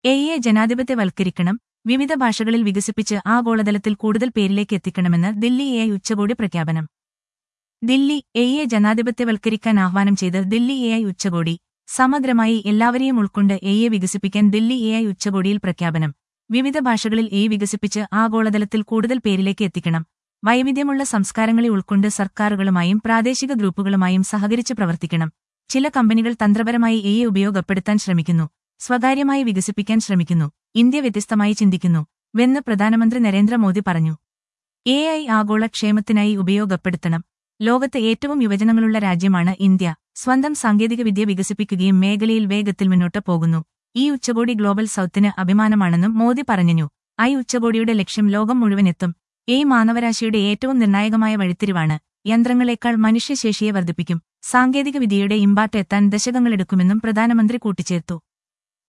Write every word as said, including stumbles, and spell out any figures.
എയെ ജനാധിപത്യവൽക്കരിക്കണം, വിവിധ ഭാഷകളിൽ വികസിപ്പിച്ച് ആഗോളതലത്തിൽ കൂടുതൽ പേരിലേക്ക് എത്തിക്കണമെന്ന് ദില്ലി എഐ ഉച്ചകോടി പ്രഖ്യാപനം. ദില്ലി എയെ ജനാധിപത്യവൽക്കരിക്കാൻ ആഹ്വാനം ചെയ്ത് ദില്ലി എഐ ഉച്ചകോടി. സമഗ്രമായി എല്ലാവരെയും ഉൾക്കൊണ്ട് എയെ വികസിപ്പിക്കാൻ ദില്ലി എഐ ഉച്ചകോടിയിൽ പ്രഖ്യാപനം. വിവിധ ഭാഷകളിൽ എ വികസിപ്പിച്ച് ആഗോളതലത്തിൽ കൂടുതൽ പേരിലേക്ക് എത്തിക്കണം. വൈവിധ്യമുള്ള സംസ്കാരങ്ങളെ ഉൾക്കൊണ്ട് സർക്കാരുകളുമായും പ്രാദേശിക ഗ്രൂപ്പുകളുമായും സഹകരിച്ച് പ്രവർത്തിക്കണം. ചില കമ്പനികൾ തന്ത്രപരമായി എയെ ഉപയോഗപ്പെടുത്താൻ ശ്രമിക്കുന്നു, സ്വകാര്യമായി വികസിപ്പിക്കാൻ ശ്രമിക്കുന്നു. ഇന്ത്യ വ്യത്യസ്തമായി ചിന്തിക്കുന്നു വെന്ന് പ്രധാനമന്ത്രി നരേന്ദ്രമോദി പറഞ്ഞു. എഐ ആഗോള ക്ഷേമത്തിനായി ഉപയോഗപ്പെടുത്തണം. ലോകത്ത് ഏറ്റവും യുവജനങ്ങളുള്ള രാജ്യമാണ് ഇന്ത്യ. സ്വന്തം സാങ്കേതികവിദ്യ വികസിപ്പിക്കുകയും മേഖലയിൽ വേഗത്തിൽ മുന്നോട്ട് പോകുന്നു. ഈ ഉച്ചകോടി ഗ്ലോബൽ സൗത്തിന് അഭിമാനമാണെന്നും മോദി പറഞ്ഞു. ഐ ഉച്ചകോടിയുടെ ലക്ഷ്യം ലോകം മുഴുവനെത്തും. എ മാനവരാശിയുടെ ഏറ്റവും നിർണായകമായ വഴിത്തിരിവാണ്. യന്ത്രങ്ങളെക്കാൾ മനുഷ്യശേഷിയെ വർദ്ധിപ്പിക്കും. സാങ്കേതികവിദ്യയുടെ ഇമ്പാക്റ്റ് എത്താൻ ദശകങ്ങളെടുക്കുമെന്നും പ്രധാനമന്ത്രി കൂട്ടിച്ചേർത്തു.